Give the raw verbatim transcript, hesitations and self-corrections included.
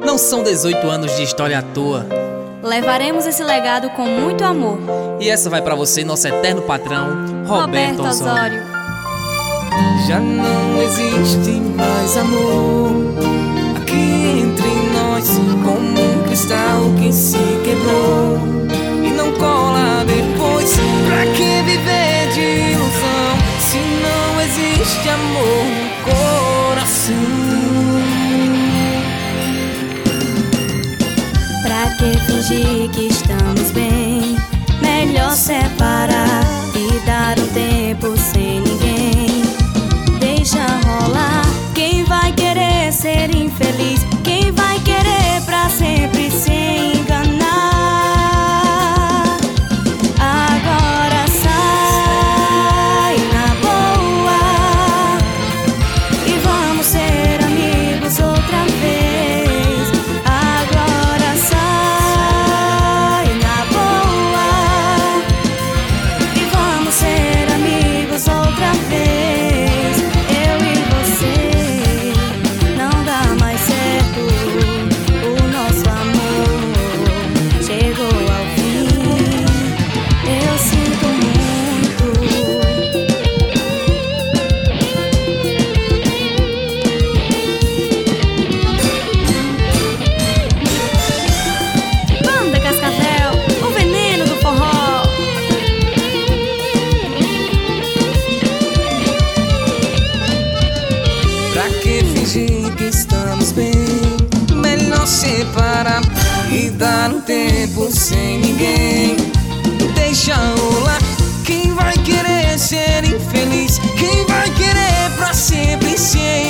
Não são dezoito anos de história à toa. Levaremos esse legado com muito amor. E essa vai pra você, nosso eterno patrão, Roberto, Roberto Osório. Já não existe mais amor aqui entre nós, como um cristal que se quebrou e não cola depois. Pra que viver de ilusão se não existe amor no coração? Pra que fingir que estamos bem? Melhor separar e dar um tempo sem ninguém. Deixa rolar. Quem vai querer ser infeliz? Quem vai querer pra sempre se enganar? Agora sai na boa e vamos ser amigos outra vez. Agora sai na boa e vamos ser amigos outra vez. Eu e você, não dá mais certo. O nosso amor chegou ao fim. Eu sinto muito. Banda Cascavel, o veneno do forró. Pra que fingir que estamos bem? Melhor separar e dar um tempo sem ninguém. Deixa rolar. Quem vai querer ser infeliz? Quem vai querer pra sempre se